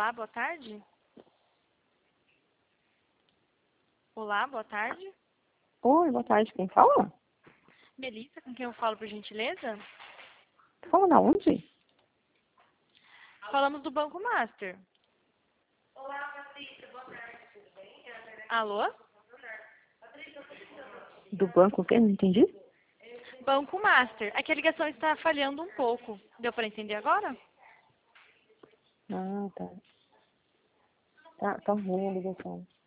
Olá, boa tarde. Olá, boa tarde. Oi, boa tarde. Quem fala? Melissa, com quem eu falo, por gentileza? Tá falando aonde? Falamos do Banco Master. Alô? Do banco o quê? Não entendi. Banco Master. Aqui a ligação está falhando um pouco. Deu para entender agora? Ah, tá. Tá ruim a ligação.